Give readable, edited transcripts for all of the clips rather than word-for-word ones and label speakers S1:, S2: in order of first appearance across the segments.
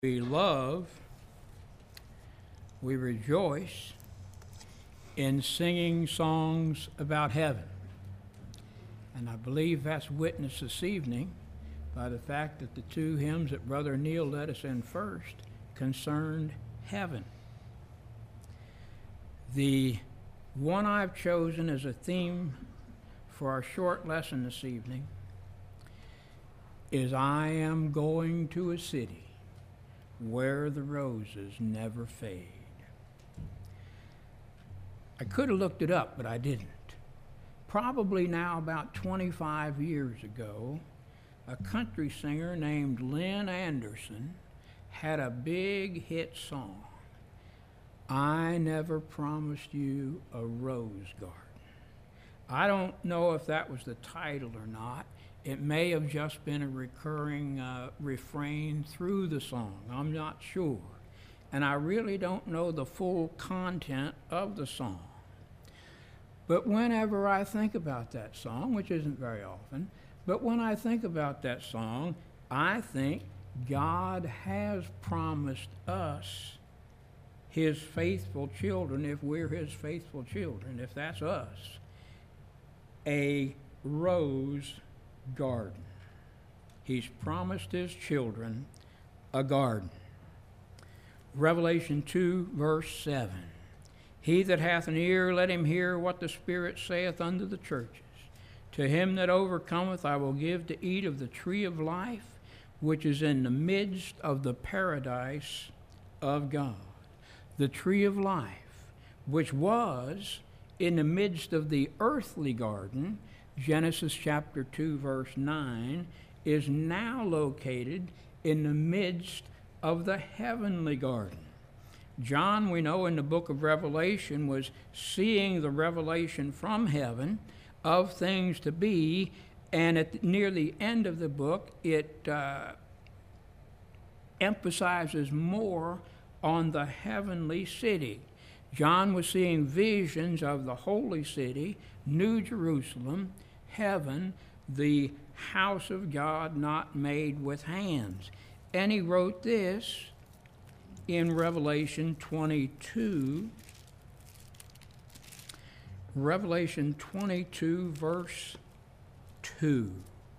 S1: We love, we rejoice in singing songs about heaven. And I believe that's witnessed this evening by the fact that the two hymns that Brother Neil led us in first concerned heaven. The one I've chosen as a theme for our short lesson this evening is I am going to a city where the roses never fade. I could have looked it up, but I didn't. Probably now about 25 years ago, a country singer named Lynn Anderson had a big hit song, I Never Promised You a Rose Garden. I don't know if that was the title or not. It may have just been a recurring refrain through the song. I'm not sure. And I really don't know the full content of the song. But whenever I think about that song, which isn't very often, but when I think about that song, I think God has promised us, His faithful children, if we're His faithful children, if that's us, a rose garden. He's promised His children a garden. Revelation 2, verse 7. He that hath an ear, let him hear what the Spirit saith unto the churches. To him that overcometh I will give to eat of the tree of life, which is in the midst of the paradise of God. The tree of life, which was in the midst of the earthly garden, Genesis chapter 2, verse 9, is now located in the midst of the heavenly garden. John, we know in the book of Revelation, was seeing the revelation from heaven of things to be, and near the end of the book, it emphasizes more on the heavenly city. John was seeing visions of the holy city, New Jerusalem, heaven, the house of God not made with hands. And he wrote this in Revelation 22. Revelation 22, verse 2.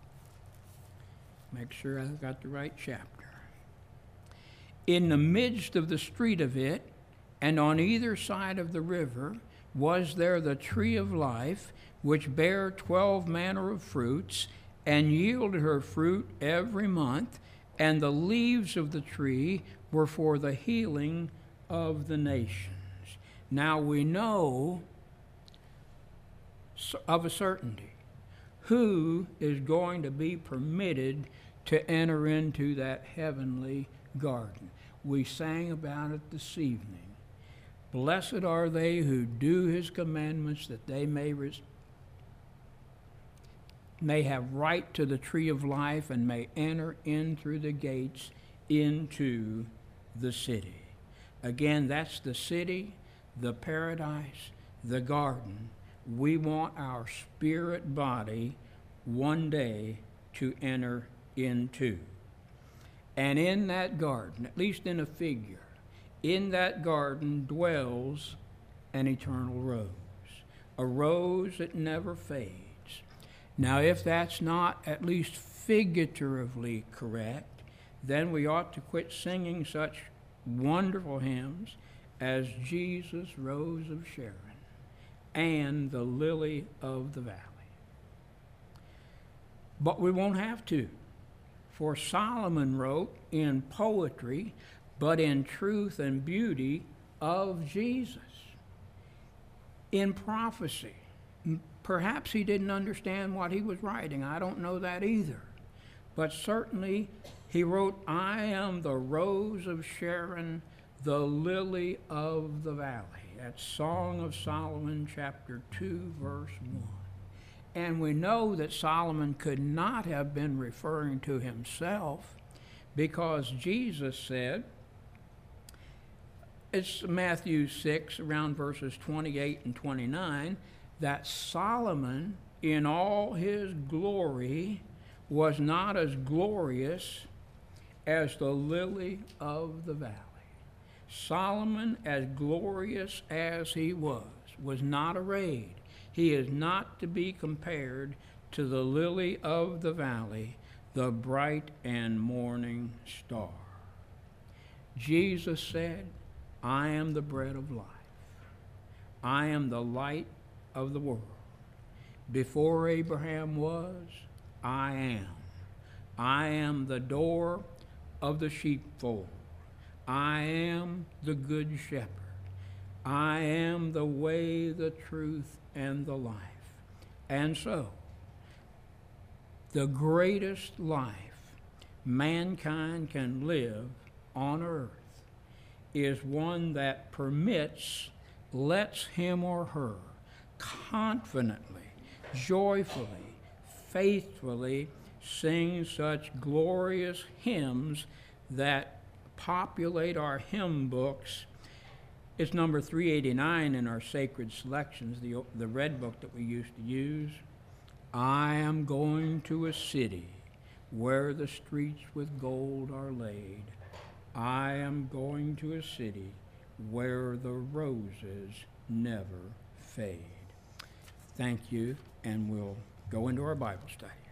S1: Make sure I've got the right chapter. In the midst of the street of it, and on either side of the river, was there the tree of life, which bare 12 manner of fruits, and yielded her fruit every month, and the leaves of the tree were for the healing of the nations. Now we know of a certainty who is going to be permitted to enter into that heavenly garden. We sang about it this evening. Blessed are they who do His commandments, that they may have right to the tree of life and may enter in through the gates into the city. Again, that's the city, the paradise, the garden. We want our spirit body one day to enter into. And in that garden, at least in a figure, in that garden dwells an eternal rose, a rose that never fades. Now, if that's not at least figuratively correct, then we ought to quit singing such wonderful hymns as Jesus, Rose of Sharon, and the Lily of the Valley. But we won't have to, for Solomon wrote in poetry, but in truth and beauty of Jesus. In prophecy. Perhaps he didn't understand what he was writing. I don't know that either. But certainly he wrote, I am the rose of Sharon, the lily of the valley. That's Song of Solomon, chapter 2, verse 1. And we know that Solomon could not have been referring to himself, because Jesus said, it's Matthew 6, around verses 28 and 29, that Solomon, in all his glory, was not as glorious as the lily of the valley. Solomon, as glorious as he was not arrayed. He is not to be compared to the lily of the valley, the bright and morning star. Jesus said, I am the bread of life. I am the light of the world. Before Abraham was, I am. I am the door of the sheepfold. I am the good shepherd. I am the way, the truth, and the life. And so, the greatest life mankind can live on earth is one that lets him or her confidently, joyfully, faithfully sing such glorious hymns that populate our hymn books. It's number 389 in our sacred selections, the red book that we used to use. I am going to a city where the streets with gold are laid. I am going to a city where the roses never fade. Thank you, and we'll go into our Bible study.